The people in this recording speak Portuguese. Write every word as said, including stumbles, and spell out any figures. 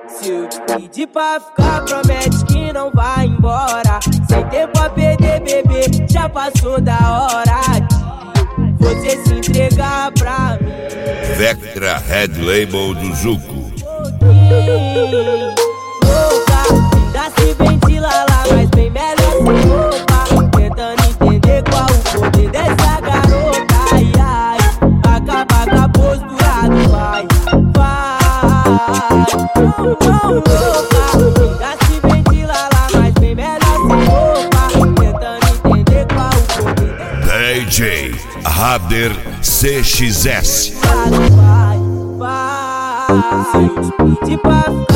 Se eu te pedir pra ficar, promete que não vai embora. Sem tempo a perder, bebê, já passou da hora de você se entregar pra mim. Vectra Red Label do Zuko. Louca, ainda se ventila lá, mas bem melhor sem roupa. Tentando entender qual o poder dessa garota. Ai, ai, acaba com a postura do vai, vai. Louca, ainda se ventila lá, mas bem melhor sem roupa. Tentando entender qual o poder dessa D J Rader C X S. vai, vai. Se eu te pedir pra ficar,